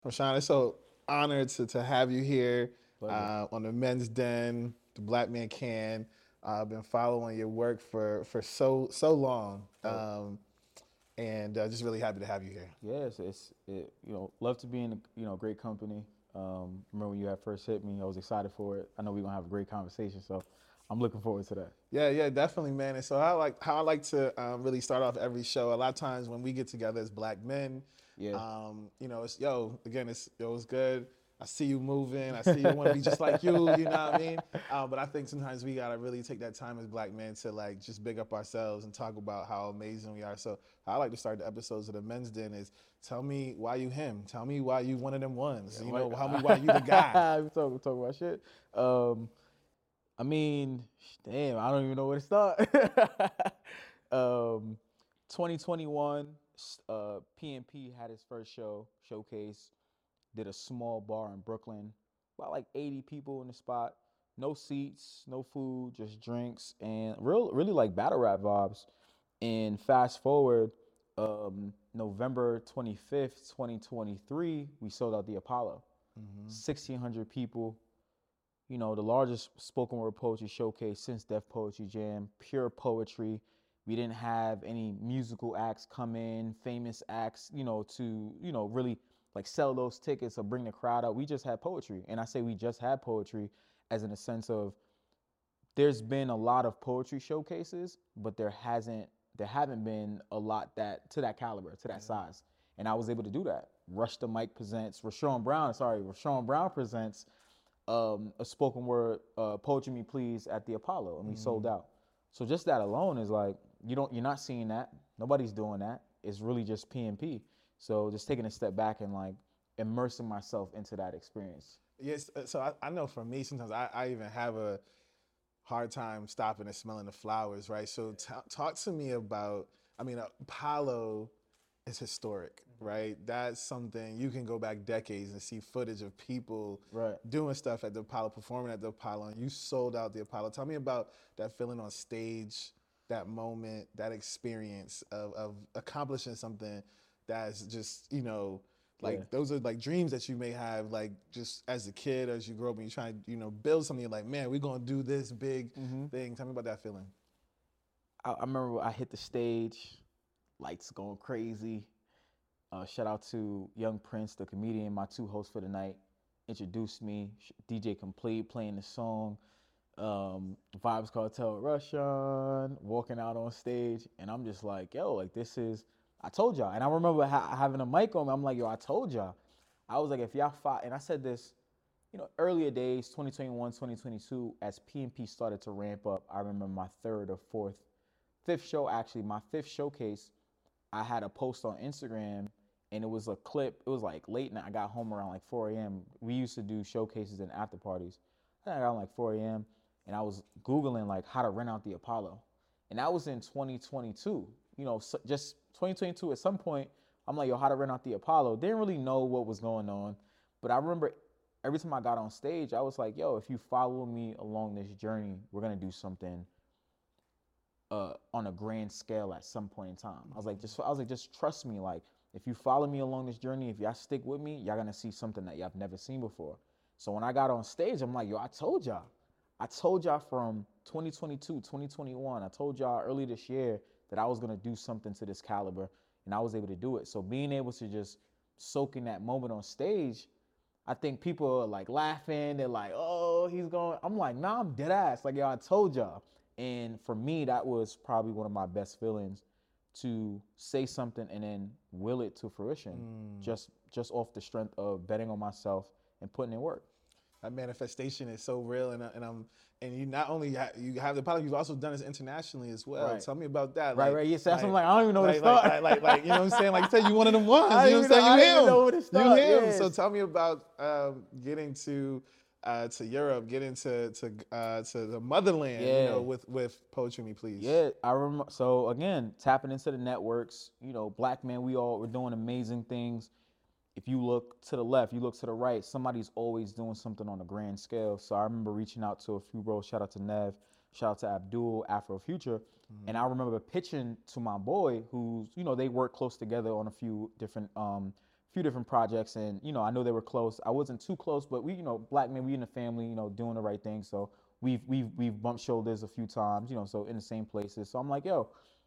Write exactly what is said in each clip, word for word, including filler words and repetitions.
Rashawn, it's so honored to, to have you here Pleasure. uh, on the Men's Den, the Black Man Can. Uh, I've been following your work for, for so so long, Right. um, and uh, just really happy to have you here. Yeah, it's, it's it, you know, love to be in a, you know, great company. Um, remember when you had first hit me, I was excited for it. I know we're gonna have a great conversation, so I'm looking forward to that. Yeah, yeah, definitely, man. And so I like how I like to um, really start off every show. A lot of times when we get together as black men, Yeah. um, you know, it's yo again, it's yo, it's good. I see you moving. I see you want to be just like you. You know what I mean? Uh, but I think sometimes we gotta really take that time as black men to like just big up ourselves and talk about how amazing we are. So I like to start the episodes of the Men's Den is tell me why you him. Tell me why you one of them ones. Yeah, You like, know, tell me why you the guy. we talk, we talk about shit. Um, I mean, damn, I don't even know where to start. um, twenty twenty-one, uh, P N P had his first show showcase. Did a small bar in Brooklyn, about like eighty people in the spot. No seats, no food, just drinks, and real, really like battle rap vibes. And fast forward, um, November twenty-fifth, twenty twenty-three, we sold out the Apollo. Mm-hmm. sixteen hundred people, you know, the largest spoken word poetry showcase since Def Poetry Jam, pure poetry. We didn't have any musical acts come in, famous acts, you know, to, you know, really like sell those tickets or bring the crowd out. We just had poetry. And I say we just had poetry as in a sense of there's been a lot of poetry showcases, but there hasn't there haven't been a lot that to that caliber, to that size. And I was able to do that. Rush the Mic presents, Rashawn Brown, sorry, Rashawn Brown presents um, a spoken word uh, poetry me please at the Apollo, and we sold out. So just that alone is like you don't you're not seeing that. Nobody's doing that. It's really just P and P. So just taking a step back and like immersing myself into that experience. Yes, uh, so I, I know for me sometimes I, I even have a hard time stopping and smelling the flowers, right? So t- talk to me about. I mean, uh, Apollo is historic, right? That's something you can go back decades and see footage of people Right. doing stuff at the Apollo, performing at the Apollo, and you sold out the Apollo. Tell me about that feeling on stage, that moment, that experience of, of accomplishing something that's just, you know, Yeah. like those are like dreams that you may have like just as a kid, as you grow up and you try to, you know, build something, you're like, man, we're gonna do this big Mm-hmm. thing. Tell me about that feeling. I, I remember I hit the stage, lights going crazy. Uh, shout out to Young Prince, the comedian, my two hosts for the night, introduced me. D J Complete playing the song. Um, Vibes Cartel Russian, walking out on stage, and I'm just like, yo, like this is, I told y'all. And I remember ha- having a mic on me. I'm like, yo, I told y'all. I was like, if y'all fought, and I said this, you know, earlier days, twenty twenty-one, twenty twenty-two, as P and P started to ramp up, I remember my third or fourth, fifth show, actually, my fifth showcase, I had a post on Instagram and it was a clip. It was like late night. I got home around like four a.m. We used to do showcases and after parties. I think I got home like four a.m. and I was Googling like how to rent out the Apollo. And that was in twenty twenty-two. You know, so just twenty twenty-two at some point, I'm like, yo, how to rent out the Apollo. Didn't really know what was going on. But I remember every time I got on stage, I was like, yo, if you follow me along this journey, we're going to do something uh, on a grand scale at some point in time. I was like, just I was like, just trust me. Like, if you follow me along this journey, if y'all stick with me, y'all gonna see something that y'all have never seen before. So when I got on stage, I'm like, yo, I told y'all. I told y'all from twenty twenty-two, twenty twenty-one, I told y'all early this year that I was gonna do something to this caliber, and I was able to do it. So being able to just soak in that moment on stage, I think people are like laughing. They're like, "Oh, he's going." I'm like, "Nah, I'm dead ass." Like, yo, I told y'all. And for me, that was probably one of my best feelings to say something and then will it to fruition, just just off the strength of betting on myself and putting in work. That manifestation is so real, and, and I'm and you not only ha- you have the pilot, you've also done this internationally as well. Right. Tell me about that. Right, Like, right. Yes, that's what I'm like, like. I don't even know where to like, like, start. like, like, like, you know what I'm saying? Like you said, you one of them ones. I You know don't what even I'm know. I saying? don't You even know him. where to You start. him. So Yes. tell me about um, getting to uh, to Europe, getting to to uh, to the motherland. You Yeah. know, with with Poetry Me Please. Yeah, I remember. So again, tapping into the networks. You know, black men, we all we're doing amazing things. If you look to the left, you look to the right, somebody's always doing something on a grand scale. So I remember reaching out to a few bros. Shout out to Nev, shout out to Abdul, Afro Future. Mm-hmm. And I remember pitching to my boy who's, you know, they work close together on a few different um, few different projects, and you know, I know they were close. I wasn't too close, but we, you know, black men, we in the family, you know, doing the right thing. So we've we've we've bumped shoulders a few times, you know, so in the same places. So I'm like, yo,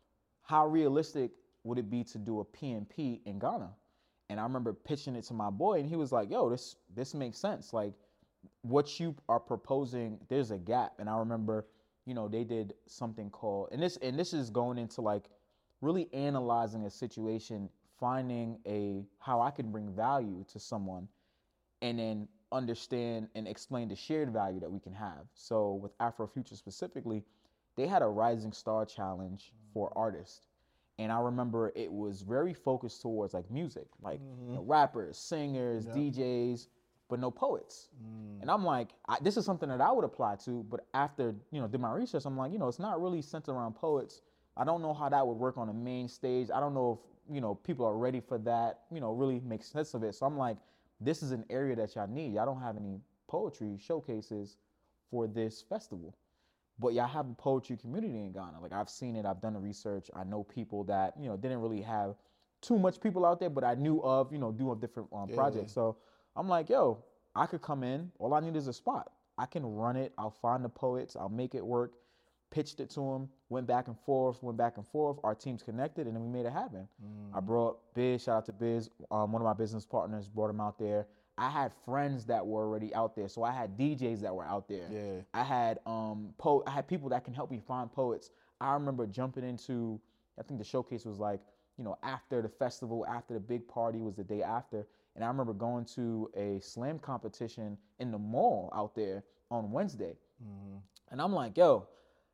how realistic would it be to do a P N P in Ghana? And I remember pitching it to my boy, and he was like, yo, this this makes sense. Like, what you are proposing, there's a gap. And I remember, you know, they did something called, and this and this is going into like really analyzing a situation, finding a how I can bring value to someone, and then understand and explain the shared value that we can have. So with Afrofuture specifically, they had a Rising Star Challenge for artists. And I remember it was very focused towards like music, like Mm-hmm. you know, rappers, singers, Yep. D Js, but no poets. Mm. And I'm like, I, this is something that I would apply to, but after, you know, did my research, I'm like, you know, it's not really centered around poets. I don't know how that would work on a main stage. I don't know if, you know, people are ready for that, you know, really make sense of it. So I'm like, this is an area that y'all need. Y'all don't have any poetry showcases for this festival, but y'all have a poetry community in Ghana. Like, I've seen it, I've done the research. I know people that, you know, didn't really have too much people out there, but I knew of, you know, doing different um, Yeah. projects. So I'm like, yo, I could come in. All I need is a spot. I can run it. I'll find the poets. I'll make it work. Pitched it to them. Went back and forth. Went back and forth. Our teams connected, and then we made it happen. Mm. I brought Biz. Shout out to Biz. Um, one of my business partners brought him out there. I had friends that were already out there, so I had D Js that were out there. Yeah. I had um po- I had people that can help me find poets. I remember jumping into, I think the showcase was like, you know, after the festival, after the big party was the day after. And I remember going to a slam competition in the mall out there on Wednesday. Mm-hmm. And I'm like, yo,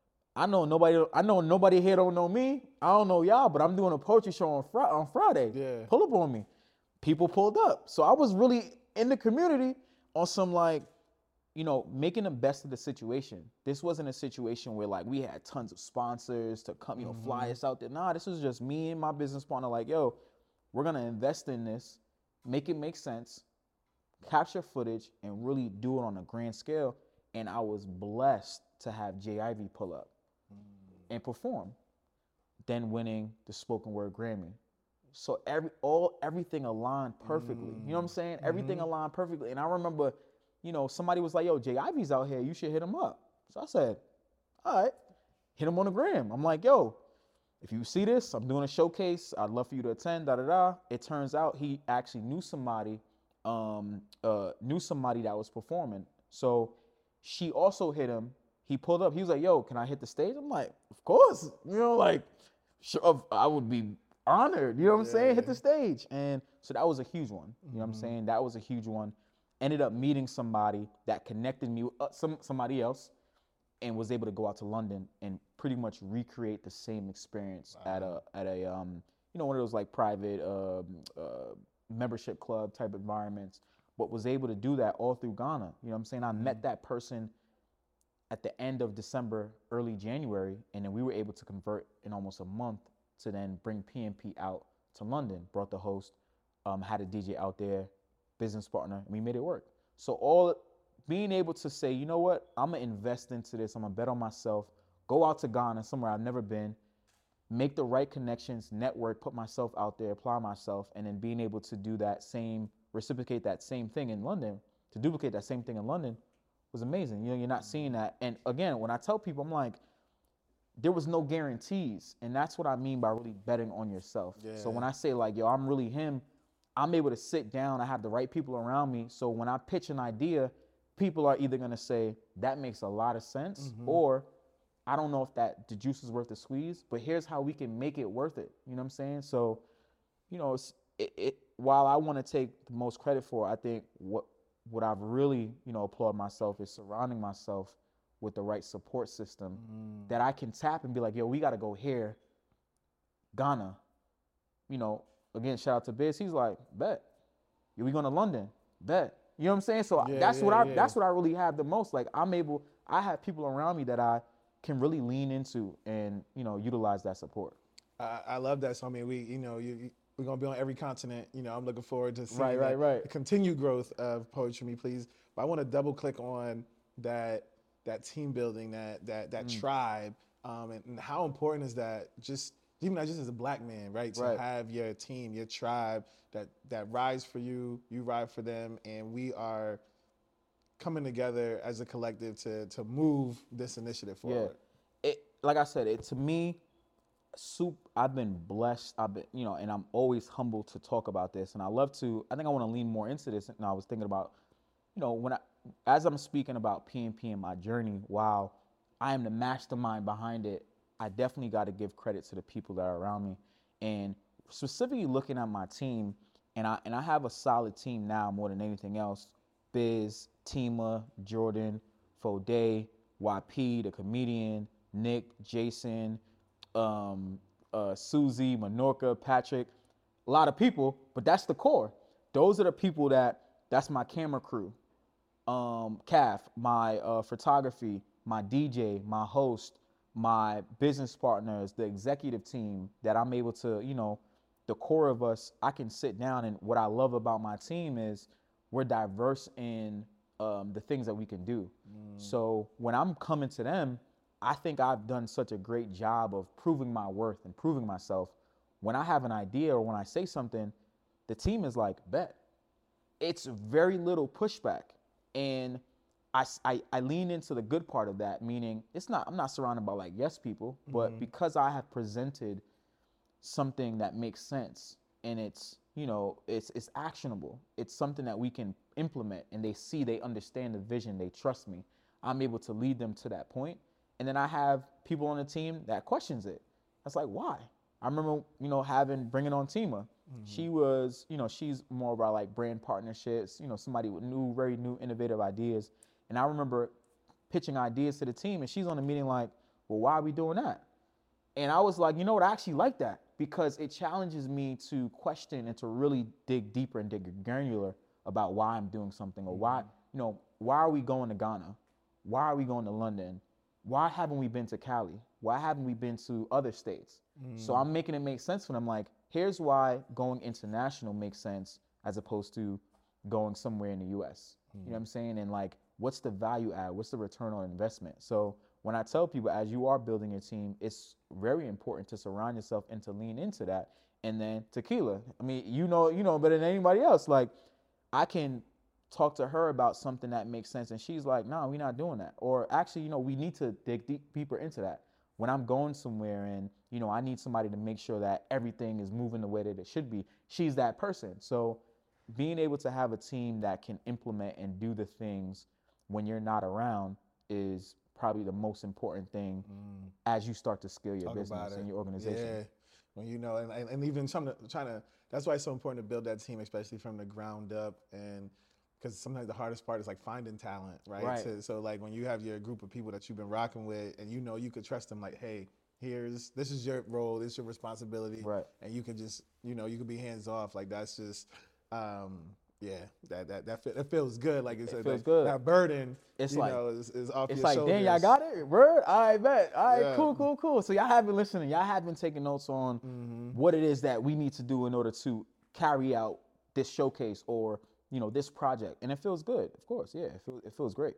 I know nobody I know nobody here don't know me. I don't know y'all, but I'm doing a poetry show on Fri- on Friday. Yeah. Pull up on me. People pulled up. So I was really in the community on some like, you know, making the best of the situation. This wasn't a situation where like we had tons of sponsors to come, you know, fly Mhm. us out there. Nah, this was just me and my business partner like, yo, we're gonna invest in this, make it make sense, capture footage, and really do it on a grand scale. And I was blessed to have J Ivy pull up and perform, then winning the spoken word Grammy. So every all everything aligned perfectly. You know what I'm saying? Everything Mhm. aligned perfectly. And I remember, you know, somebody was like, yo, J Ivy's out here, you should hit him up. So I said, all right, hit him on the gram. I'm like, yo, if you see this, I'm doing a showcase. I'd love for you to attend, da da da. It turns out he actually knew somebody, um, uh, knew somebody that was performing. So she also hit him. He pulled up. He was like, yo, can I hit the stage? I'm like, of course. You know, like, sure, I would be honored. You know what I'm saying? Hit Yeah. the stage. And so that was a huge one. You know what I'm Mhm. saying? That was a huge one. Ended up meeting somebody that connected me with uh, some somebody else, and was able to go out to London and pretty much recreate the same experience at a at a um you know one of those like private um uh, membership club type environments, but was able to do that all through Ghana. You know what I'm saying? I met that person at the end of December, early January, and then we were able to convert in almost a month to then bring P N P out to London. Brought the host, um, had a D J out there, business partner, and we made it work. So all being able to say, you know what, I'm gonna invest into this. I'm gonna bet on myself. Go out to Ghana, somewhere I've never been, make the right connections, network, put myself out there, apply myself, and then being able to do that same, reciprocate that same thing in London, to duplicate that same thing in London was amazing. You know, you're not seeing that. And again, when I tell people, I'm like, there was no guarantees. And that's what I mean by really betting on yourself. So when Yeah. I say like, yo, I'm really him, I'm able to sit down, I have the right people around me. So when I pitch an idea, people are either gonna say, that makes a lot of sense, Mhm. or I don't know if that the juice is worth the squeeze, but here's how we can make it worth it. You know what I'm saying? So, you know, it's, it, it while I want to take the most credit for it, I think what what I've really, you know, applaud myself is surrounding myself with the right support system Mm. that I can tap and be like, yo, we got to go here, Ghana. You know, again, shout out to Biz. He's like, bet. Yeah, we going to London, bet. You know what I'm saying? So Yeah, that's what yeah, I yeah. that's what I really have the most. Like I'm able, I have people around me that I can really lean into and, you know, utilize that support. I, I love that. So I mean, we, you know, you, you- we're gonna be on every continent. You know, I'm looking forward to seeing Right, right, that- right. the continued growth of Poetry Me, please. But I want to double click on that that team building, that that that Mm. tribe, um, and, and how important is that? Just even not just as a black man, right? To Right. have your team, your tribe that that rides for you, you ride for them, and we are coming together as a collective to to move this initiative forward. Yeah. It like I said, it to me, soup. I've been blessed. I've been, you know, and I'm always humbled to talk about this. And I love to. I think I want to lean more into this. And I was thinking about, you know, when I, as I'm speaking about P N P and my journey, while I am the mastermind behind it, I definitely got to give credit to the people that are around me, and specifically looking at my team. And I and I have a solid team now more than anything else. Biz, Tima, Jordan, Foday, Y P, the comedian, Nick, Jason, um, uh, Susie, Menorca, Patrick, a lot of people, but that's the core. Those are the people that, that's my camera crew. Um, Calf, my uh, photography, my D J, my host, my business partners, the executive team that I'm able to, you know, the core of us, I can sit down, and what I love about my team is we're diverse in um, the things that we can do. Mm. So when I'm coming to them, I think I've done such a great job of proving my worth and proving myself. When I have an idea or when I say something, the team is like, bet. It's very little pushback. And I, I, I lean into the good part of that, meaning it's not, I'm not surrounded by like yes people, but mm-hmm. because I have presented something that makes sense and it's, you know, it's it's actionable. It's something that we can implement, and they see, they understand the vision, they trust me. I'm able to lead them to that point. And then I have people on the team that questions it. That's like, why? I remember, you know, having, bringing on Tima. Mm-hmm. She was, you know, she's more about like brand partnerships, you know, somebody with new, very new, innovative ideas. And I remember pitching ideas to the team, and she's on the meeting like, well, why are we doing that? And I was like, you know what, I actually like that, because it challenges me to question and to really dig deeper and dig granular about why I'm doing something, or why, you know, why are we going to Ghana? Why are we going to London? Why haven't we been to Cali? Why haven't we been to other states? Mm. So I'm making it make sense for them. Like, here's why going international makes sense as opposed to going somewhere in the U S. Mm. You know what I'm saying? And like, what's the value add? What's the return on investment? So when I tell people, as you are building your team, it's very important to surround yourself and to lean into that. And then Tequila, I mean, you know, you know better than anybody else. Like, I can talk to her about something that makes sense, and she's like, no, we're not doing that. Or actually, you know, we need to dig deep, deeper into that. When I'm going somewhere and, you know, I need somebody to make sure that everything is moving the way that it should be, she's that person. So being able to have a team that can implement and do the things when you're not around is probably the most important thing mm. as you start to scale your Talk business and your organization. Yeah, when you know, and, and, and even trying to, trying to, that's why it's so important to build that team, especially from the ground up. And because sometimes the hardest part is like finding talent, right? Right. So, so like when you have your group of people that you've been rocking with, and you know you could trust them, like, hey, here's, this is your role, this is your responsibility. Right. And you can just, you know, you can be hands off. Like, that's just, um, yeah, that that that, fe- that feels good. Like it's it a, feels that, good. that burden, it's you like, know, is, is off it's your like, shoulders. It's like, dang, y'all got it, word? All right, bet. All right, Yeah. cool, cool, cool. So y'all have been listening. Y'all have been taking notes on mm-hmm. what it is that we need to do in order to carry out this showcase or, you know, this project. And it feels good, of course. Yeah, it feels, it feels great.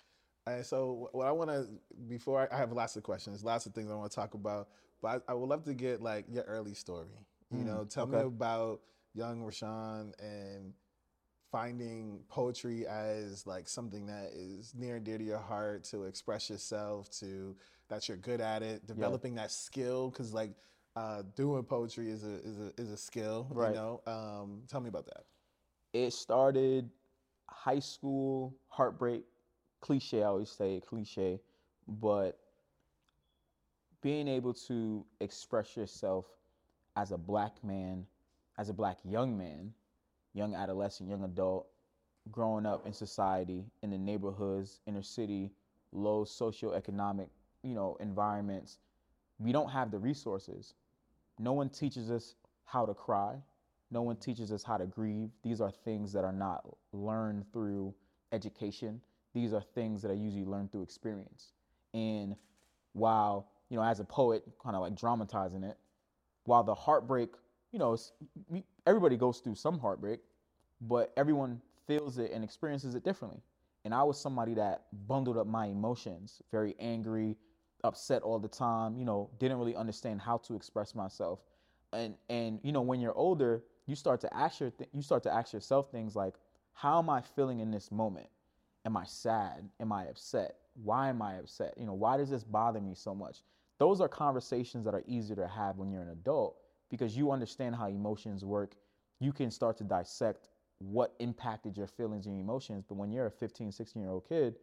And so what I want to, before I, I have lots of questions, lots of things I want to talk about, but I, I would love to get like your early story. You mm, know, tell okay. me about young Rashawn and finding poetry as like something that is near and dear to your heart, to express yourself, to that you're good at it, developing yeah. that skill, because like uh, doing poetry is a is a is a skill. Right. You know, um, tell me about that. It started high school, heartbreak, cliche. I always say cliche, but being able to express yourself as a black man, as a black young man, young adolescent, young adult, growing up in society, in the neighborhoods, inner city, low socioeconomic, you know, environments, we don't have the resources. No one teaches us how to cry. No one teaches us how to grieve. These are things that are not learned through education. These are things that are usually learned through experience. And while, you know, as a poet, kind of like dramatizing it, while the heartbreak, you know, we, everybody goes through some heartbreak, but everyone feels it and experiences it differently. And I was somebody that bundled up my emotions, very angry, upset all the time, you know, didn't really understand how to express myself. And and you know, when you're older, you start to ask your th- you start to ask yourself things like, how am I feeling in this moment? Am I sad? Am I upset? Why am I upset? You know, why does this bother me so much? Those are conversations that are easier to have when you're an adult because you understand how emotions work. You can start to dissect what impacted your feelings and your emotions. But when you're a fifteen, sixteen year old kid,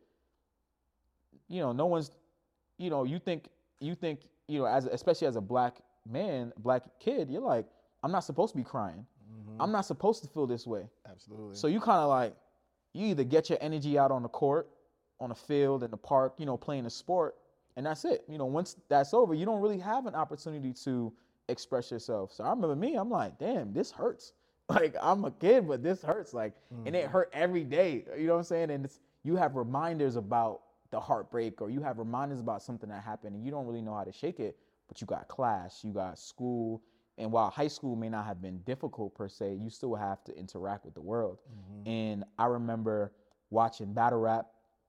you know, no one's, you know, you think, you think, you know, as especially as a black man, black kid, you're like, I'm not supposed to be crying. Mm-hmm. I'm not supposed to feel this way. Absolutely. So you kind of like, you either get your energy out on the court, on the field, in the park, you know, playing a sport, and that's it. You know, once that's over, you don't really have an opportunity to express yourself. So I remember me, I'm like, damn, this hurts. Like, I'm a kid, but this hurts. Like, mm-hmm. and it hurt every day. You know what I'm saying? And it's, you have reminders about the heartbreak, or you have reminders about something that happened, and you don't really know how to shake it. But you got class, you got school, and while high school may not have been difficult per se, you still have to interact with the world. Mm-hmm. And I remember watching battle rap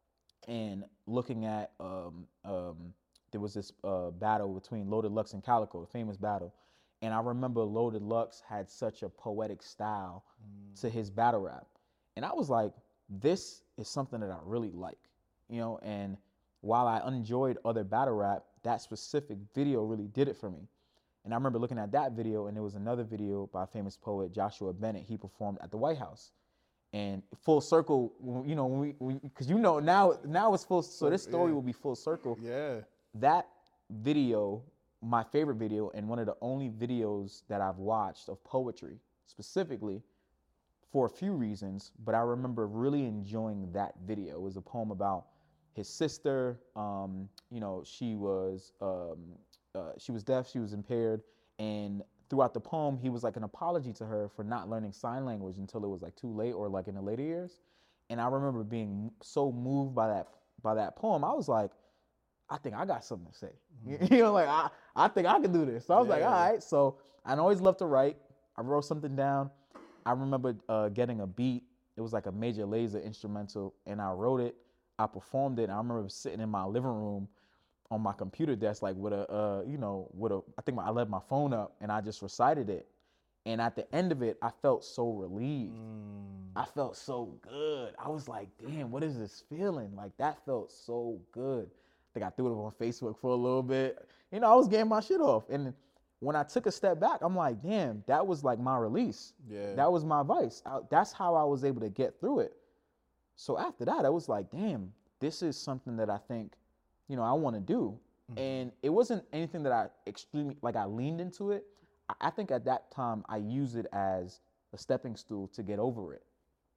and looking at um, um, there was this uh, battle between Loaded Lux and Calico, a famous battle. And I remember Loaded Lux had such a poetic style mm. to his battle rap. And I was like, this is something that I really like, you know? And while I enjoyed other battle rap, that specific video really did it for me. And I remember looking at that video, and there was another video by famous poet Joshua Bennett. He performed at the White House. And full circle, you know, when we, because you know, now now it's full, so this story yeah. will be full circle. Yeah. That video, my favorite video, and one of the only videos that I've watched of poetry, specifically, for a few reasons, but I remember really enjoying that video. It was a poem about his sister. Um, you know, she was um, uh, she was deaf, she was impaired, and throughout the poem, he was like an apology to her for not learning sign language until it was like too late, or like in the later years. And I remember being so moved by that by that poem. I was like, I think I got something to say. Mm-hmm. You know, like I, I think I can do this. So I was yeah. like, all right. So I always love to write. I wrote something down. I remember uh, getting a beat. It was like a Major Lazer instrumental, and I wrote it. I performed it. And I remember sitting in my living room on my computer desk, like with a, uh, you know, with a, I think my, I left my phone up, and I just recited it. And at the end of it, I felt so relieved. Mm. I felt so good. I was like, damn, what is this feeling? Like, that felt so good. I think I threw it on Facebook for a little bit. You know, I was getting my shit off. And when I took a step back, I'm like, damn, that was like my release. Yeah. That was my vice. I, that's how I was able to get through it. So after that, I was like, damn, this is something that I think, you know, I want to do. Mm-hmm. And it wasn't anything that I extremely, like I leaned into it. I, I think at that time I used it as a stepping stool to get over it.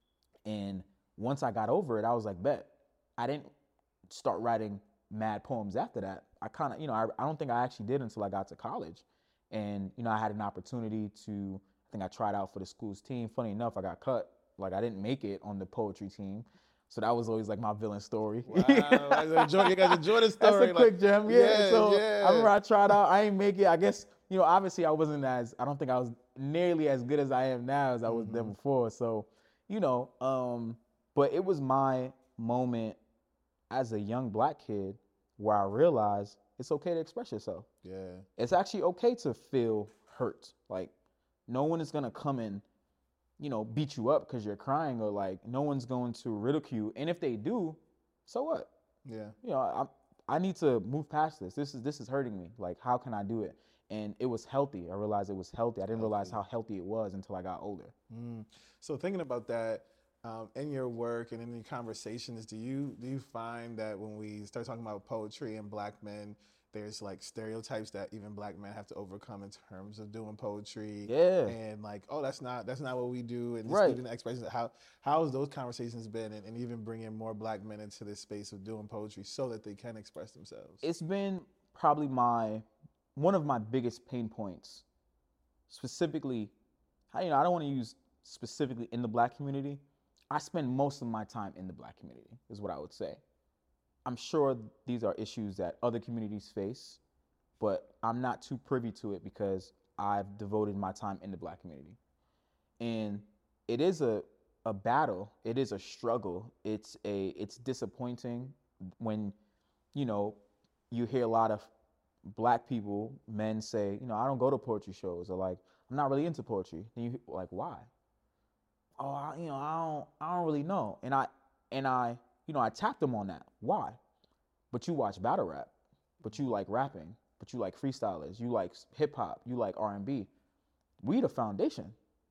And once I got over it, I was like, bet. I didn't start writing mad poems after that. I kind of, you know, I, I don't think I actually did until I got to college. And, you know, I had an opportunity to, I think I tried out for the school's team. Funny enough, I got cut. Like, I didn't make it on the poetry team. So that was always like my villain story. Wow, I enjoy, you guys enjoy the story. That's a quick like, gem, yeah. yeah so yeah. I remember I tried out, I ain't make it. I guess, you know, obviously I wasn't as, I don't think I was nearly as good as I am now as I was mm-hmm. then before. So, you know, um, but it was my moment as a young black kid where I realized it's okay to express yourself. Yeah. It's actually okay to feel hurt. Like, no one is gonna come in, you know, beat you up because you're crying, or like no one's going to ridicule. And if they do, so what? Yeah. You know, I I need to move past this. This is this is hurting me. Like, how can I do it? And it was healthy. I realized it was healthy. I didn't healthy. realize how healthy it was until I got older. Mm. So thinking about that, um, in your work and in your conversations, do you do you find that when we start talking about poetry and black men, there's like stereotypes that even black men have to overcome in terms of doing poetry? Yeah. And like, oh, that's not that's not what we do. And just right. even the expressions. How how has those conversations been, and, and even bringing more black men into this space of doing poetry so that they can express themselves? It's been probably my one of my biggest pain points. Specifically, you know, I don't want to use specifically in the black community. I spend most of my time in the black community, is what I would say. I'm sure these are issues that other communities face, but I'm not too privy to it because I've devoted my time in the black community. And it is a, a battle. It is a struggle. It's a it's disappointing when, you know, you hear a lot of black people, men say, you know, I don't go to poetry shows, or like, I'm not really into poetry. And you like, why? Oh, I, you know, I don't, I don't really know. And I, and I, you know, I tapped them on that. Why? But you watch battle rap, but you like rapping, but you like freestylers, you like hip hop, you like R and B. We the foundation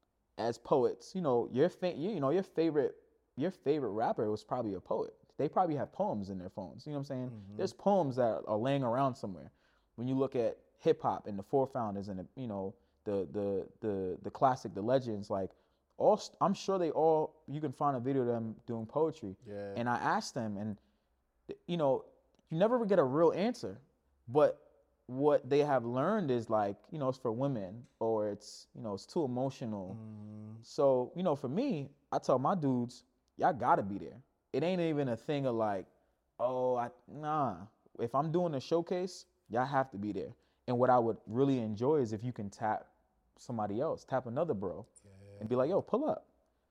as poets. You know, your fa- you, you know, your favorite, your favorite rapper was probably a poet. They probably have poems in their phones. You know what I'm saying? Mm-hmm. There's poems that are laying around somewhere. When you look at hip hop and the four founders and the, you know, the the the the classic, the legends, like all, I'm sure they all, you can find a video of them doing poetry. Yeah. And I asked them, and you know, you never get a real answer, but what they have learned is like, you know, it's for women, or it's, you know, it's too emotional. Mm. So, you know, for me, I tell my dudes, y'all gotta be there. It ain't even a thing of like, oh, I, nah. If I'm doing a showcase, y'all have to be there. And what I would really enjoy is if you can tap somebody else, tap another bro, yeah, and be like, yo, pull up.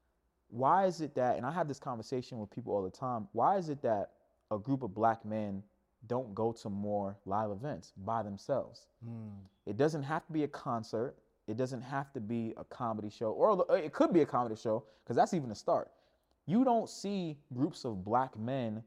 Why is it that, and I have this conversation with people all the time, why is it that a group of black men don't go to more live events by themselves? Mm. It doesn't have to be a concert. It doesn't have to be a comedy show, or it could be a comedy show, because that's even a start. You don't see groups of black men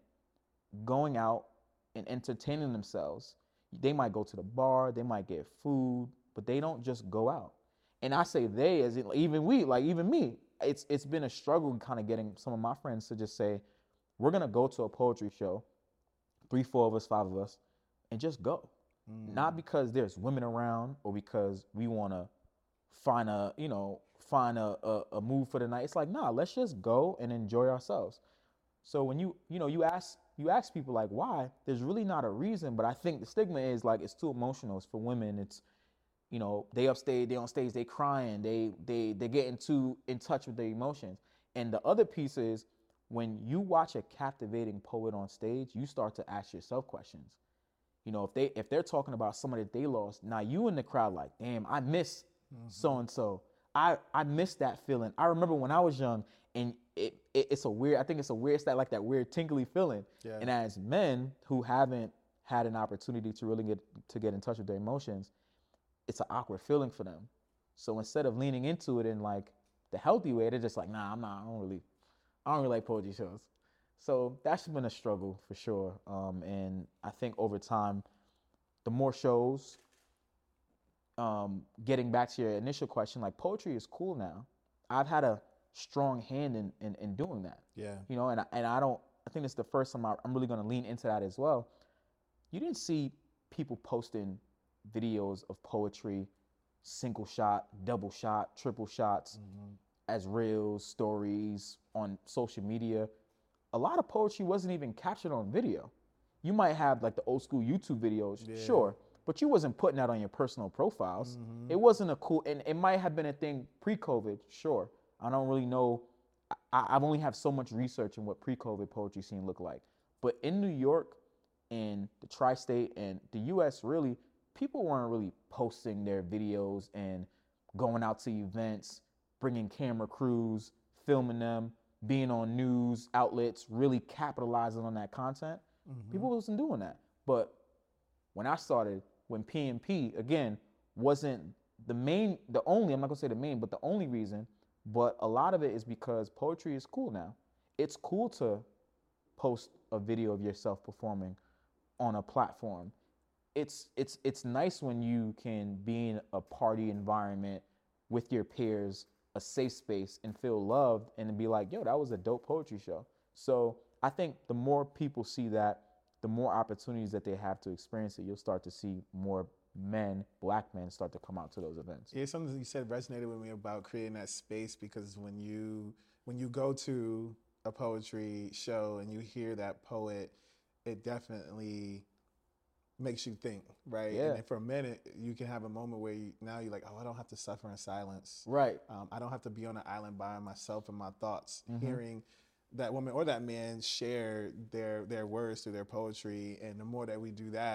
going out and entertaining themselves. They might go to the bar, they might get food, but they don't just go out. And I say they, as in, even we, like even me, it's it's been a struggle kind of getting some of my friends to just say, we're gonna go to a poetry show, three, four of us, five of us, and just go. Mm. Not because there's women around or because we wanna find a, you know, find a, a, a move for the night. It's like, nah, let's just go and enjoy ourselves. So when you, you know, you ask, you ask people like, why? There's really not a reason, but I think the stigma is like, it's too emotional. It's for women. It's, you know, they upstage, they on stage, they crying, they, they, they getting too in touch with their emotions. And the other piece is, when you watch a captivating poet on stage, you start to ask yourself questions. You know, if they, if they're talking about somebody that they lost, now you in the crowd like, damn, I miss mm-hmm. so-and-so. I, I miss that feeling. I remember when I was young, and it, it it's a weird, I think it's a weird, it's that like that weird tingly feeling. Yeah. And as men who haven't had an opportunity to really get, to get in touch with their emotions, it's an awkward feeling for them. So instead of leaning into it in like the healthy way, they're just like, nah, I'm not, I don't really, I don't really like poetry shows. So that's been a struggle for sure. Um, and I think over time, the more shows, um, getting back to your initial question, like poetry is cool now. I've had a strong hand in, in, in doing that. Yeah. You know, and I, and I don't, I think it's the first time I, I'm really going to lean into that as well. You didn't see people posting videos of poetry, single shot, double shot, triple shots, mm-hmm. as reels, stories on social media. A lot of poetry wasn't even captured on video. You might have like the old school YouTube videos, yeah. sure, but you wasn't putting that on your personal profiles. Mm-hmm. It wasn't a cool, and it might have been a thing pre-COVID, sure. I don't really know. I, I've only have so much research in what pre-COVID poetry scene looked like. But in New York and the tri-state and the U S really, people weren't really posting their videos and going out to events, bringing camera crews, filming them, being on news outlets, really capitalizing on that content. Mm-hmm. People wasn't doing that. But when I started, when P and P, again, wasn't the main, the only, I'm not gonna say the main, but the only reason, but a lot of it is because poetry is cool now. It's cool to post a video of yourself performing on a platform. It's it's it's nice when you can be in a party environment with your peers, a safe space, and feel loved and be like, yo, that was a dope poetry show. So I think the more people see that, the more opportunities that they have to experience it, you'll start to see more men, black men, start to come out to those events. Yeah, something you said resonated with me about creating that space, because when you when you go to a poetry show and you hear that poet, it definitely makes you think, right? Yeah. And then for a minute, you can have a moment where you, now you're like, oh, I don't have to suffer in silence. Right. Um, I don't have to be on an island by myself and my thoughts. Mm-hmm. Hearing that woman or that man share their their words through their poetry, and the more that we do that,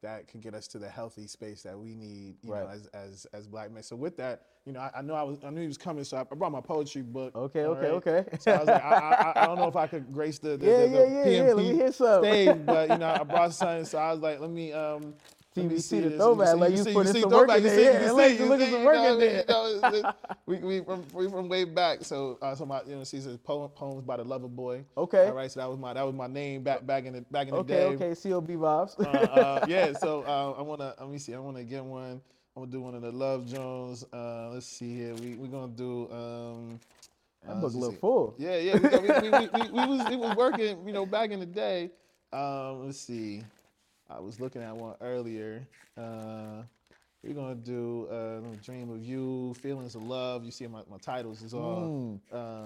that can get us to the healthy space that we need, you Right. know, as as as black men. So with that, you know, I, I know I was I knew he was coming, so I, I brought my poetry book. Okay, all okay, right? okay. So I was like, I, I I don't know if I could grace the the, Yeah, the, yeah, the yeah, P M P yeah, let me hear some. stage, but you know, I brought something, so I was like, let me um. Let me T V C, see the this. throwback, see, like you see, was putting see some work throwback. in You there. see, Yeah, you like see, you you look at see, some you work know, in there. you know, it's- it's- we we from we from way back. So uh, so my you know, see, it says poem, poems by the lover boy. Okay. All right, so that was my that was my name back back in the back in the Okay, day. okay, C O B vibes. Uh, uh, yeah, so uh, I wanna let me see. I wanna get one. I'm gonna do one of the Love Jones. Uh, let's see here. We we gonna do. Um, That uh, book let's look see. full. Yeah, yeah. We, got, we, we, we, we, we was it was working. You know, back in the day. Um, let's see. I was looking at one earlier. Uh, we're gonna do uh, Dream of You, Feelings of Love. You see my, my titles is all. Mm. Um,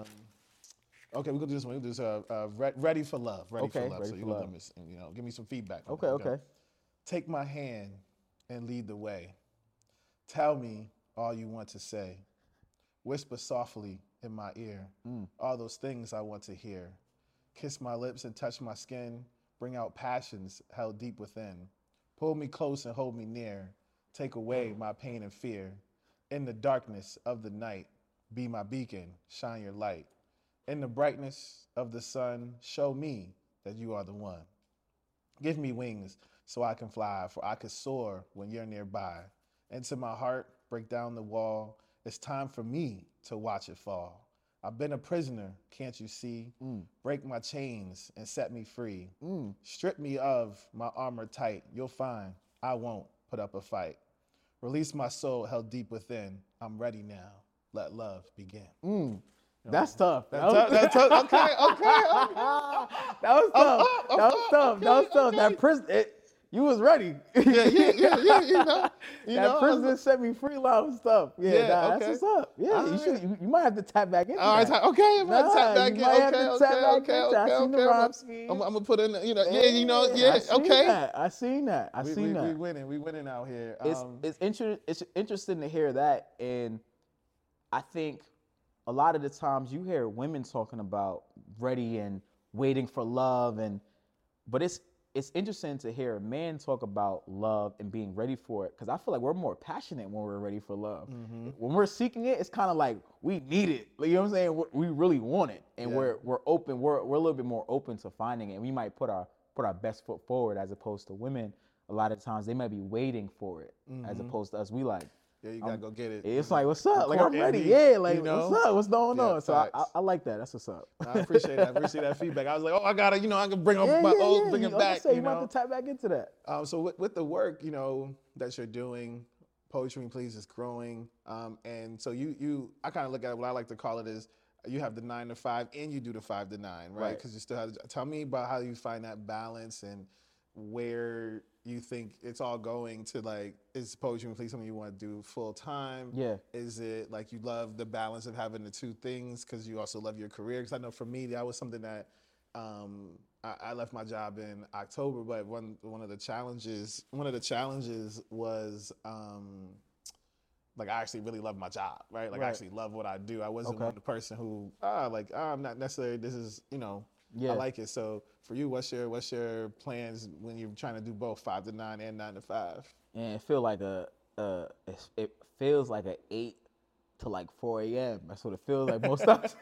okay, we're gonna do this one. We'll do this. Uh, uh, Re- Ready for Love. Ready Okay, for Love. Ready so for you're gonna Love. let me, you know, give me some feedback. On Okay, that, okay. Take my hand and lead the way. Tell me all you want to say. Whisper softly in my ear. Mm. All those things I want to hear. Kiss my lips and touch my skin. Bring out passions held deep within. Pull me close and hold me near. Take away my pain and fear. In the darkness of the night, be my beacon, shine your light. In the brightness of the sun, show me that you are the one. Give me wings so I can fly, for I could soar when you're nearby. Into my heart, break down the wall. It's time for me to watch it fall. I've been a prisoner, can't you see? Mm. Break my chains and set me free. Mm. Strip me of my armor tight. You'll find I won't put up a fight. Release my soul held deep within. I'm ready now. Let love begin. Mm. That's tough. That That was- tough- that tough. Okay, okay, okay. That was I'm tough. up, I'm That was up. tough. That was Okay, tough. okay. That prison, it, you was ready. Yeah, yeah, yeah, yeah. You know, you that know. I was prison like- set me free line was tough. Yeah, Yeah, nah, okay. that's what's up. Yeah, All you right. should. You, you might have to tap back into All right, that. ta- okay, I'm gonna Nah, tap back you in. might Okay, have to okay, tap back okay, into it. I okay, seen the okay. rhyme I'm, scheme. I'm, I'm gonna put in, you know, yeah, you know, yeah, I seen okay. That. I seen that. I We, seen we, that. we winning, we winning out here. it's Um, it's inter- it's interesting to hear that, and I think a lot of the times you hear women talking about ready and waiting for love, and but it's it's interesting to hear men talk about love and being ready for it, because I feel like we're more passionate when we're ready for love. Mm-hmm. When we're seeking it, it's kind of like we need it. Like, you know what I'm saying? We're, we really want it, and Yeah. we're we're open. We're we're a little bit more open to finding it. We might put our put our best foot forward, as opposed to women. A lot of times they might be waiting for it, as Mhm. opposed to us. We like. yeah, you gotta I'm- go get it. It's like, what's up? Like, I'm courting ready. me, Yeah, like, you know? what's up? What's going Yeah, on? So I, I, facts. I like that. That's what's up. I appreciate that. I appreciate that feedback. I was like, oh, I gotta, you know, I can bring up yeah, my yeah, old, yeah. bring You- it like I back. said, You you might know. have to tap back into that. Um, so with, with the work, you know, that you're doing, Poetry and Please is growing. Um, and so you, you, I kind of look at it, what I like to call it is, you have the nine to five and you do the five to nine, right? Right. Because you still have, tell me about how you find that balance and where you think it's all going to. Like, is Poetry and Please something you want to do full time? Yeah. Is it like you love the balance of having the two things because you also love your career? Because I know for me, that was something that um, I, I left my job in October, but one one of the challenges, one of the challenges was um, like I actually really love my job, right? Like I Right. actually love what I do. I wasn't Okay. the person who ah like ah, I'm not necessarily. This is you know Yeah. I like it. So for you, what's your what's your plans when you're trying to do both five to nine and nine to five? And it feel like a, uh, it, it feels like a eight to like four a.m. That's what it feels like most times.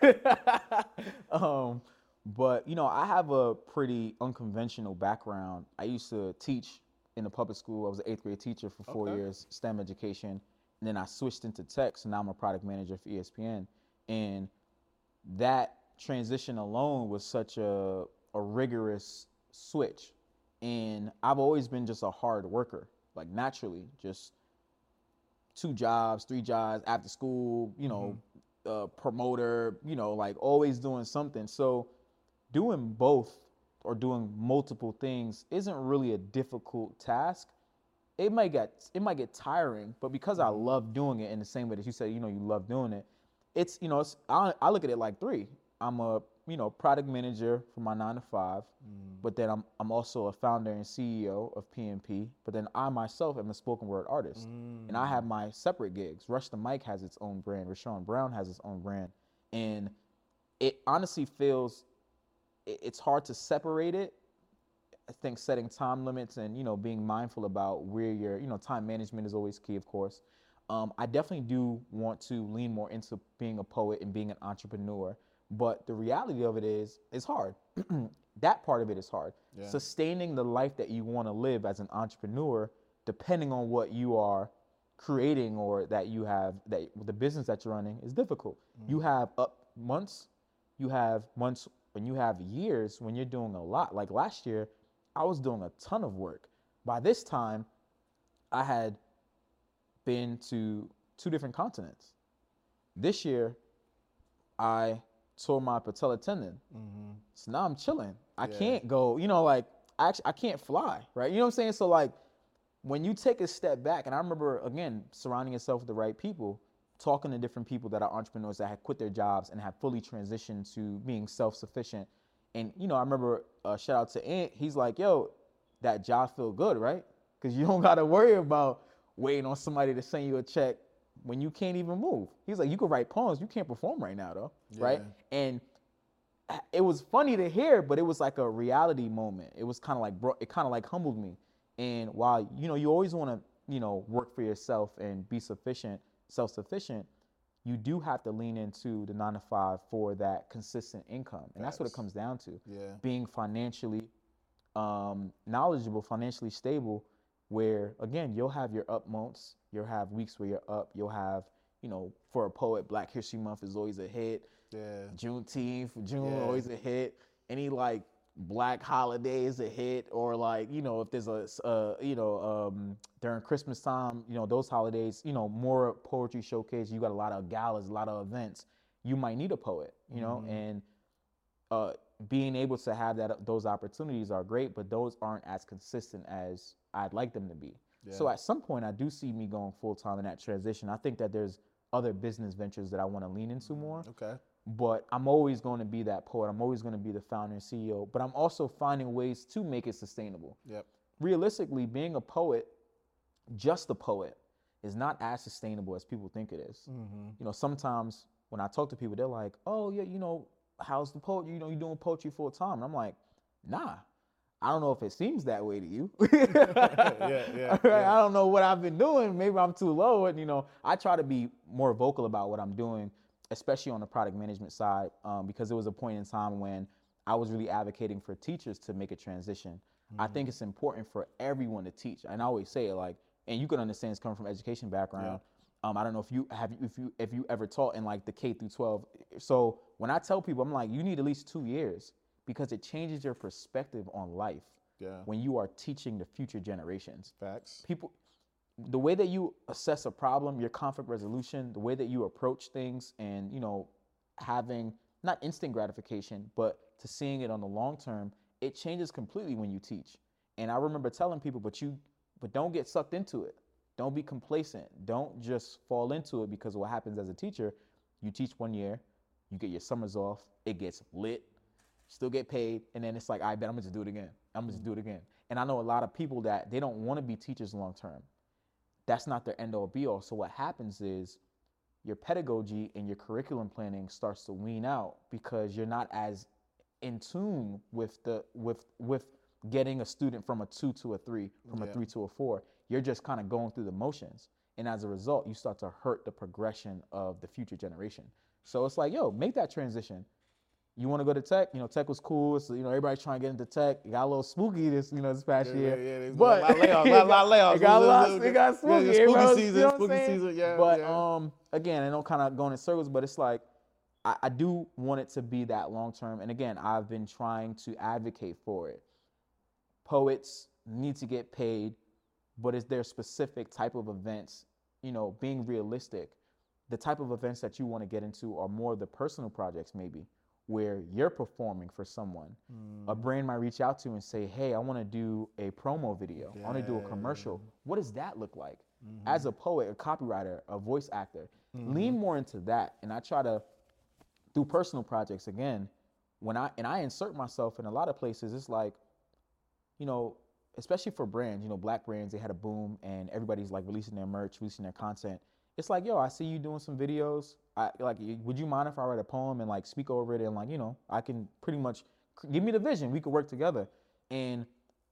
um, but you know, I have a pretty unconventional background. I used to teach in a public school. I was an eighth grade teacher for four Okay. years, STEM education, and then I switched into tech. So now I'm a product manager for E S P N, and that transition alone was such a a rigorous switch. And I've always been just a hard worker, like naturally, just two jobs, three jobs after school, you know, uh, promoter, you know, like always doing something. So doing both or doing multiple things isn't really a difficult task. It might get it might get tiring, but because I love doing it in the same way that you said, you know, you love doing it, it's, you know, it's, I, I look at it like three. I'm a, you know, product manager for my nine to five, but then I'm I'm also a founder and C E O of P M P. But then I myself am a spoken word artist, and I have my separate gigs. Rush the Mic has its own brand. Rashawn Brown has its own brand, and it honestly feels it, it's hard to separate it. I think setting time limits and, you know, being mindful about where your, you know, time management is always key, of course. Um, I definitely do want to lean more into being a poet and being an entrepreneur. But the reality of it is, it's hard. That part of it is hard. Yeah. Sustaining the life that you want to live as an entrepreneur, depending on what you are creating or that you have, that the business that you're running, is difficult. Mm. You have up months, you have months, when you have years when you're doing a lot. Like last year, I was doing a ton of work. By this time, I had been to two different continents. This year, I tore my patella tendon. Mm-hmm. So now I'm chilling. I yeah. can't go, you know, like, I actually, I can't fly, right? You know what I'm saying? So like, when you take a step back, and I remember, again, surrounding yourself with the right people, talking to different people that are entrepreneurs that had quit their jobs and have fully transitioned to being self-sufficient. And, you know, I remember, uh, shout out to Ant, he's like, yo, that job feel good, right? Because you don't got to worry about waiting on somebody to send you a check when you can't even move. He's like, you could write poems, you can't perform right now, though, yeah. right? And it was funny to hear, but it was like a reality moment. It was kind of like, bro, it kind of like humbled me. And while, you know, you always want to, you know, work for yourself and be sufficient, self-sufficient, you do have to lean into the nine to five for that consistent income. And that's, that's what it comes down to. Yeah. Being financially um, knowledgeable, financially stable, where, again, you'll have your up months, you'll have weeks where you're up, you'll have, you know, for a poet, Black History Month is always a hit. Yeah. Juneteenth, June, yeah. always a hit. Any, like, Black holiday is a hit, or like, you know, if there's a, uh, you know, um, during Christmas time, you know, those holidays, you know, more poetry showcase, you got a lot of galas, a lot of events, you might need a poet, you know, mm-hmm. and uh, being able to have that, those opportunities are great, but those aren't as consistent as I'd like them to be. Yeah. So at some point, I do see me going full time in that transition. I think that there's other business ventures that I want to lean into more. Okay. But I'm always going to be that poet. I'm always going to be the founder and C E O. But I'm also finding ways to make it sustainable. Yep. Realistically, being a poet, just a poet, is not as sustainable as people think it is. Mm-hmm. You know, sometimes when I talk to people, they're like, "Oh yeah, you know, how's the poet? You know, you're doing poetry full time." And I'm like, "Nah, I don't know if it seems that way to you." yeah, yeah, yeah. I don't know what I've been doing. Maybe I'm too low. And you know, I try to be more vocal about what I'm doing, especially on the product management side, um, because there was a point in time when I was really advocating for teachers to make a transition. Mm-hmm. I think it's important for everyone to teach. And I always say it like, and you can understand it's coming from education background. Yeah. Um, I don't know if you have, if you, if you ever taught in like the K through twelve. So when I tell people, I'm like, you need at least two years because it changes your perspective on life. Yeah. When you are teaching the future generations. Facts. People, the way that you assess a problem, your conflict resolution, the way that you approach things, and, you know, having not instant gratification, but to seeing it on the long term, it changes completely when you teach. And I remember telling people, but you, but don't get sucked into it. Don't be complacent. Don't just fall into it, because what happens as a teacher, you teach one year, you get your summers off, it gets lit, still get paid, and then it's like, I bet I'm gonna just do it again. I'm gonna just do it again. And I know a lot of people that they don't want to be teachers long term. That's not their end all be all. So what happens is your pedagogy and your curriculum planning starts to wean out because you're not as in tune with the with with getting a student from a two to a three, from yeah. a three to a four. You're just kind of going through the motions. And as a result, you start to hurt the progression of the future generation. So it's like, yo, make that transition. You want to go to tech? You know, tech was cool. So, you know, everybody's trying to get into tech. It got a little spooky this, you know, this past yeah, year. Yeah, yeah. But a lot of layoffs. A lot of layoffs. It got a lot. It got spooky. Yeah, spooky was, season. You know spooky season. Yeah. But yeah. um, again, I don't kind of go in circles, but it's like I, I do want it to be that long term. And again, I've been trying to advocate for it. Poets need to get paid, but is there specific type of events? You know, being realistic, the type of events that you want to get into are more the personal projects, maybe, where you're performing for someone. Mm. A brand might reach out to you and say, hey, I want to do a promo video. Yeah. I want to do a commercial. What does that look like? Mm-hmm. As a poet, a copywriter, a voice actor, mm-hmm. lean more into that. And I try to do personal projects again. When I, and I insert myself in a lot of places, it's like, you know, especially for brands, you know, Black brands, they had a boom and everybody's like releasing their merch, releasing their content. It's like, yo, I see you doing some videos. I like, would you mind if I write a poem and like speak over it? And like, you know, I can pretty much give me the vision. We could work together. And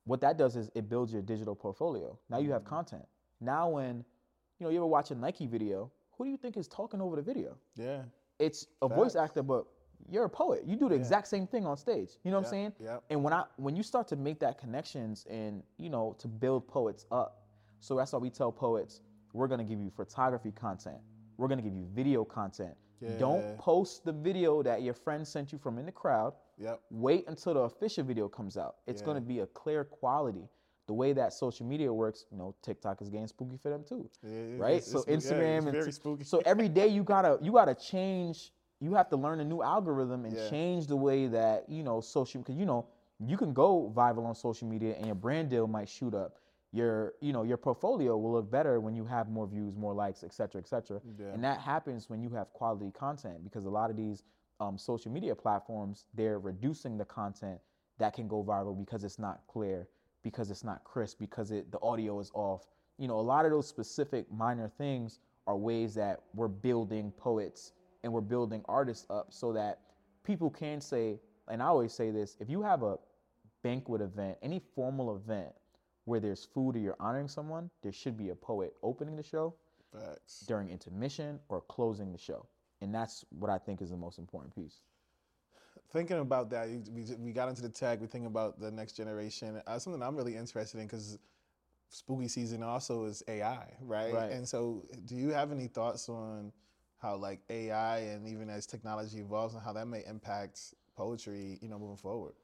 what that does is it builds your digital portfolio. Now you have content. Now when, you know, you ever watch a Nike video, who do you think is talking over the video? Yeah. It's a Facts. voice actor, but you're a poet. You do the Yeah. exact same thing on stage. You know what Yep, I'm saying? yep. And when I when you start to make that connections and, you know, to build poets up, so that's why we tell poets, we're gonna give you photography content. We're gonna give you video content. Yeah. Don't post the video that your friend sent you from in the crowd. Yep. Wait until the official video comes out. It's Yeah. gonna be a clear quality. The way that social media works, you know, TikTok is getting spooky for them too, Yeah, right? it's- So it's- yeah, Instagram it's and very Tik- spooky. so every day you gotta you gotta change. You have to learn a new algorithm and Yeah. change the way that, you know, social, because you know you can go viral on social media and your brand deal might shoot up. Your you know your portfolio will look better when you have more views, more likes, et cetera, et cetera. Yeah. And that happens when you have quality content, because a lot of these um, social media platforms, they're reducing the content that can go viral because it's not clear, because it's not crisp, because it the audio is off. You know, a lot of those specific minor things are ways that we're building poets and we're building artists up so that people can say, and I always say this, if you have a banquet event, any formal event where there's food or you're honoring someone, there should be a poet opening the show, Facts. during intermission, or closing the show. And that's what I think is the most important piece. Thinking about that, you- we, we got into the tech, we think about the next generation. Uh, something I'm really interested in, because spooky season also is A I, right? Right. And so do you have any thoughts on how like A I, and even as technology evolves, and how that may impact poetry, you know, moving forward?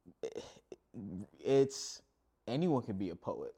It's anyone can be a poet.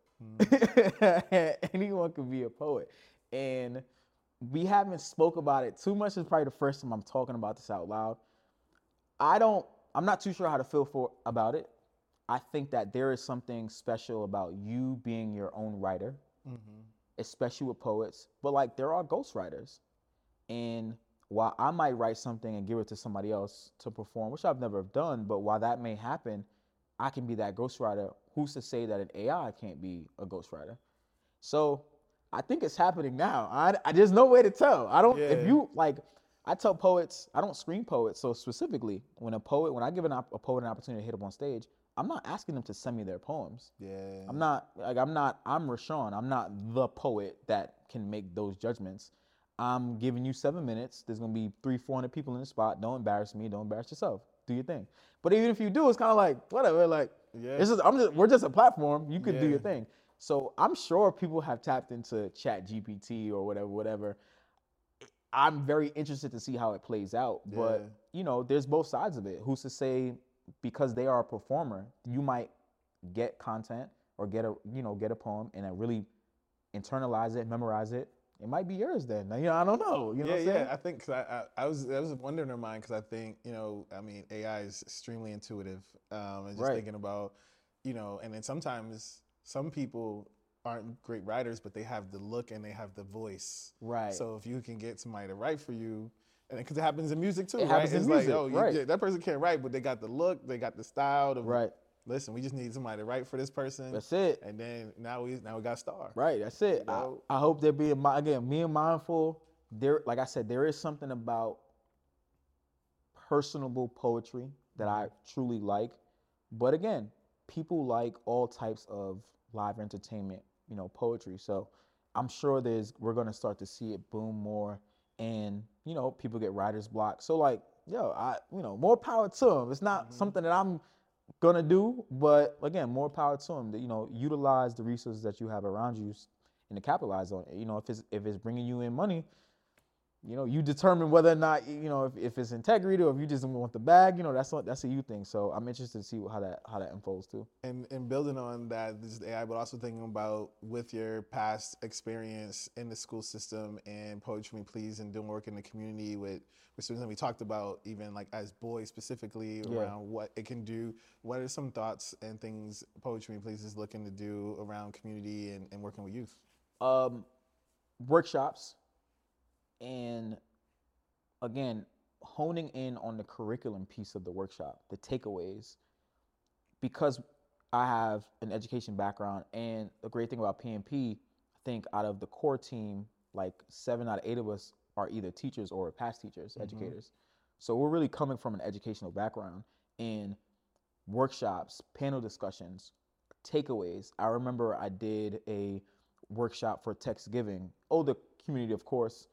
Anyone can be a poet. And we haven't spoke about it too much. It's probably the first time I'm talking about this out loud. I don't, I'm not too sure how to feel for about it. I think that there is something special about you being your own writer, Mm-hmm. especially with poets. But like, there are ghostwriters. And while I might write something and give it to somebody else to perform, which I've never done, but while that may happen, I can be that ghostwriter. Who's to say that an A I can't be a ghostwriter? So I think it's happening now. I, I there's no way to tell. I don't. Yeah. If you like, I tell poets, I don't screen poets. So specifically, when a poet, when I give an op- a poet an opportunity to hit up on stage, I'm not asking them to send me their poems. Yeah. I'm not like I'm not. I'm Rashawn. I'm not the poet that can make those judgments. I'm giving you seven minutes. There's gonna be three, four hundred people in the spot. Don't embarrass me. Don't embarrass yourself. Do your thing. But even if you do, it's kind of like whatever. Like Yeah. it's just I'm just we're just a platform. You can do Yeah. your thing. So I'm sure people have tapped into Chat G P T or whatever, whatever. I'm very interested to see how it plays out. But Yeah. you know, there's both sides of it. Who's to say because they are a performer, you might get content or get a you know get a poem and then really internalize it, memorize it. It might be yours then. You know, I don't know. You know yeah, what I'm yeah. saying? I think cause I, I, I was that was a wonder in her mind, because I think, you know, I mean, A I is extremely intuitive, um, and just Right. thinking about, you know, and then sometimes some people aren't great writers, but they have the look and they have the voice. Right. So if you can get somebody to write for you, and because it happens in music too, It right? happens in it's music, like, oh, you- right. yeah, that person can't write, but they got the look, they got the style. The, Right. Listen, we just need somebody to write for this person. That's it. And then now we now we got a star. Right, that's it. You know? I, I hope they're being mi- again being mindful. There, like I said, there is something about personable poetry that I truly like. But again, people like all types of live entertainment, you know, poetry. So I'm sure there's we're gonna start to see it boom more, and you know, people get writer's block. So like, yo, I you know, more power to them. It's not Mhm. something that I'm gonna do, but again, more power to them. You know, utilize the resources that you have around you s- and to capitalize on it. You know, if it's if it's bringing you in money, you know, you determine whether or not you know if, if it's integrity or if you just want the bag. You know, that's what that's a you thing. So I'm interested to see how that how that unfolds too. And, and building on that, this is A I, but also thinking about with your past experience in the school system and Poetry Me Please and doing work in the community with, with students, and we talked about even like as boys specifically Yeah. around what it can do. What are some thoughts and things Poetry Me Please is looking to do around community and, and working with youth? Um, workshops, and again, honing in on the curriculum piece of the workshop, the takeaways, because I have an education background, and the great thing about P M P, I think out of the core team, like seven out of eight of us are either teachers or past teachers, Mhm. educators. So we're really coming from an educational background, and workshops, panel discussions, takeaways. I remember I did a workshop for Textgiving, older community, of course,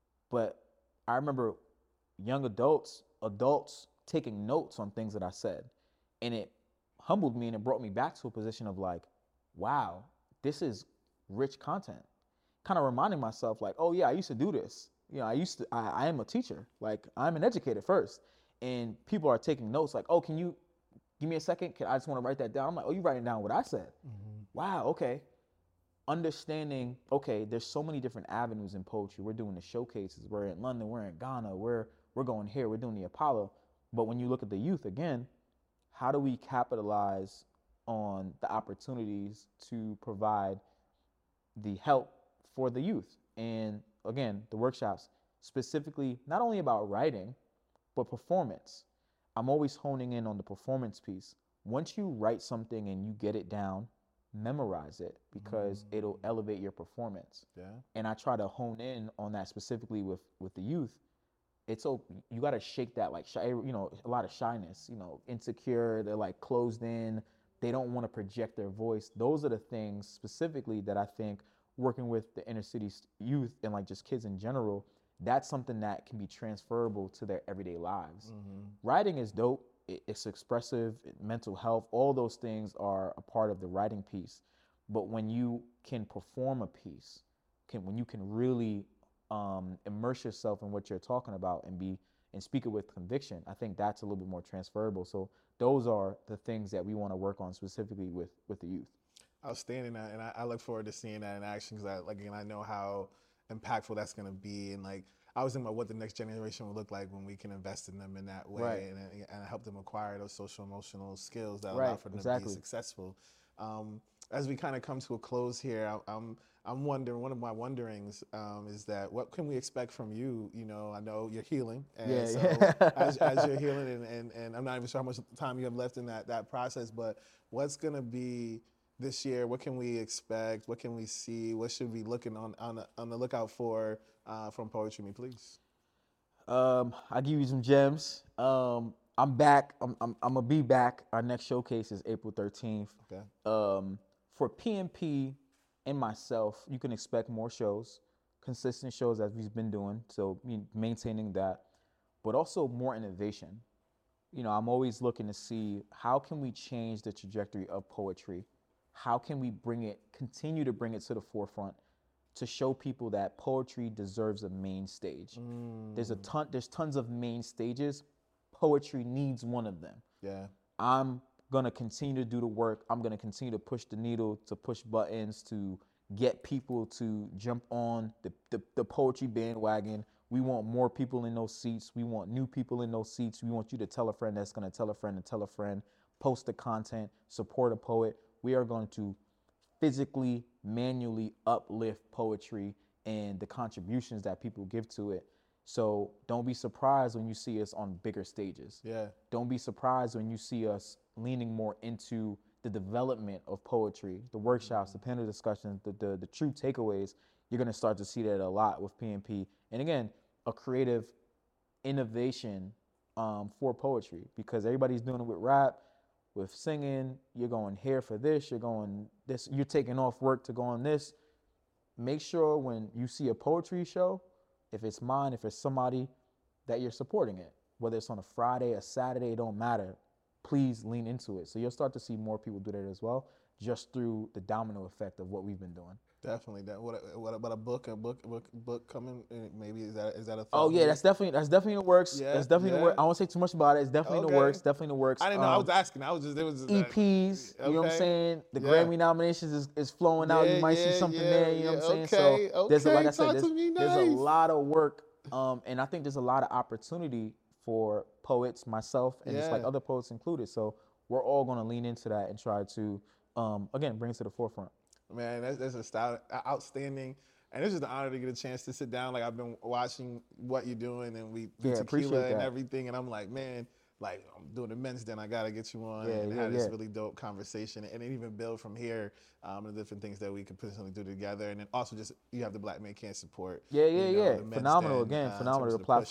but I remember young adults, adults taking notes on things that I said. And it humbled me and it brought me back to a position of like, wow, this is rich content. Kind of reminding myself like, oh yeah, I used to do this. You know, I used to, I, I am a teacher. Like I'm an educator first. And people are taking notes like, oh, can you give me a second? Can, I just want to write that down. I'm like, oh, you writing down what I said. Mm-hmm. Wow, okay. Understanding, okay, there's so many different avenues in poetry. We're doing the showcases. We're in London. We're in Ghana. We're, we're going here. We're doing the Apollo. But when you look at the youth, again, how do we capitalize on the opportunities to provide the help for the youth? And again, the workshops, specifically, not only about writing, but performance. I'm always honing in on the performance piece. Once you write something and you get it down, memorize it because mm. it'll elevate your performance. Yeah. And I try to hone in on that specifically with, with the youth. It's so you got to shake that like shy, you know, a lot of shyness, you know, insecure. They're like closed in. They don't want to project their voice. Those are the things specifically that I think working with the inner city youth and like just kids in general, that's something that can be transferable to their everyday lives. Mm-hmm. Writing is dope. It's expressive, mental health, all those things are a part of the writing piece. But when you can perform a piece, can when you can really um, immerse yourself in what you're talking about and be and speak it with conviction, I think that's a little bit more transferable. So those are the things that we want to work on specifically with with the youth. Outstanding, and I, I look forward to seeing that in action because, I, like, again, I know how impactful that's going to be, and like I was thinking about what the next generation will look like when we can invest in them in that way, right. and, and help them acquire those social emotional skills that right. allow for them exactly. to be successful. Um, as we kind of come to a close here, I, I'm I'm wondering. One of my wonderings um, is that what can we expect from you? You know, I know you're healing, and yeah, so yeah. as, as you're healing, and, and, and I'm not even sure how much time you have left in that that process, but what's going to be this year? What can we expect? What can we see? What should we be looking on on the, on the lookout for uh, from Poetry Me, please? Um, I'll give you some gems. Um, I'm back. I'm, I'm I'm gonna be back. Our next showcase is April thirteenth. Okay. Um, for P M P and myself, you can expect more shows, consistent shows as we've been doing. So maintaining that, but also more innovation. You know, I'm always looking to see how can we change the trajectory of poetry. How can we bring it, continue to bring it to the forefront to show people that poetry deserves a main stage? Mm. There's a ton, there's tons of main stages. Poetry needs one of them. Yeah. I'm gonna continue to do the work. I'm gonna continue to push the needle, to push buttons, to get people to jump on the, the, the poetry bandwagon. We want more people in those seats. We want new people in those seats. We want you to tell a friend that's gonna tell a friend and tell a friend, post the content, support a poet. We are going to physically, manually uplift poetry and the contributions that people give to it. So don't be surprised when you see us on bigger stages. Yeah. Don't be surprised when you see us leaning more into the development of poetry, the workshops, mm-hmm. the panel discussions, the, the the true takeaways. You're going to start to see that a lot with P M P. And again, a creative innovation um, for poetry, because everybody's doing it with rap. With singing, you're going here for this, you're going this, you're taking off work to go on this. Make sure when you see a poetry show, if it's mine, if it's somebody, that you're supporting it. Whether it's on a Friday, a Saturday, it don't matter. Please lean into it. So you'll start to see more people do that as well, just through the domino effect of what we've been doing. Definitely. That what what about a book? A book book book coming? Maybe is that is that a thought? Oh yeah, that's definitely that's definitely in the works. Yeah, that's definitely yeah. in the works. I won't say too much about it. It's definitely okay. in the works. Definitely in the works. I didn't know. Um, I was asking. I was just it was just E Ps. Okay. You know what I'm saying? The Yeah. Grammy nominations is, is flowing yeah, out. You might yeah, see something yeah, there. You know yeah. what I'm saying? Okay, So there's a, like I okay, said, talk there's, to me there's a nice. lot of work, um, and I think there's a lot of opportunity for poets, myself, and just like Yeah. other poets included. So we're all going to lean into that and try to, um, again, bring it to the forefront. Man, that's that's a style, outstanding. And it's just an honor to get a chance to sit down. Like, I've been watching what you're doing, and we do Yeah, appreciate tequila and that. everything. And I'm like, man, like I'm doing the men's den. I gotta get you on Yeah, and yeah, have this yeah. really dope conversation, and then even build from here um, the different things that we could potentially do together. And then also just you have the Black Men Can't support. Yeah, yeah, you know, yeah. the men's Phenomenal den, again. uh, in phenomenal. terms The of the push, platform.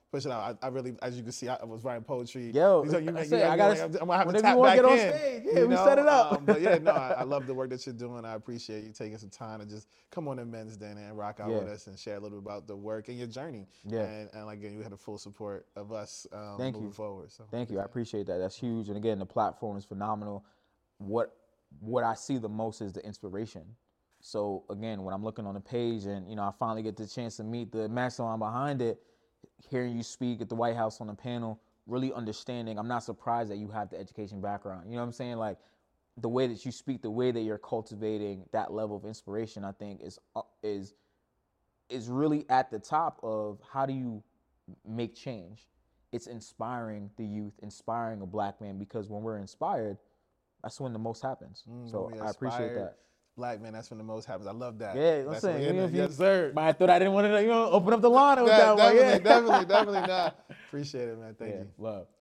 push it out. I, I really, as you can see, I, I was writing poetry. Yo, These are- you I make- say, you- I I'm gotta- like, I'm gonna have to whenever tap you wanna back get on in, stage, yeah, you we know? set it up. Um, but yeah, no, I, I love the work that you're doing. I appreciate you taking some time to just come on to Men's Den and rock out Yeah. with us and share a little bit about the work and your journey. Yeah. And, and again, you had the full support of us um, Thank moving you. forward. So Thank you. I appreciate that. That's huge. And again, the platform is phenomenal. What what I see the most is the inspiration. So again, when I'm looking on the page and you know I finally get the chance to meet the mastermind behind it, hearing you speak at the White House on the panel, really understanding, I'm not surprised that you have the education background. You know what I'm saying? Like the way that you speak, the way that you're cultivating that level of inspiration, I think is uh, is is really at the top of how do you make change. It's inspiring the youth, inspiring a black man, because when we're inspired, that's when the most happens. Mm, So when we I appreciate inspired that. Black man, that's when the most happens. I love that. Yeah, I'm That's saying, what- you know, if you- yes, sir. But I thought I didn't want to, you know, open up the line with Yeah, that one. definitely, Yeah, definitely, definitely not. Appreciate it, man. Thank yeah, you. love.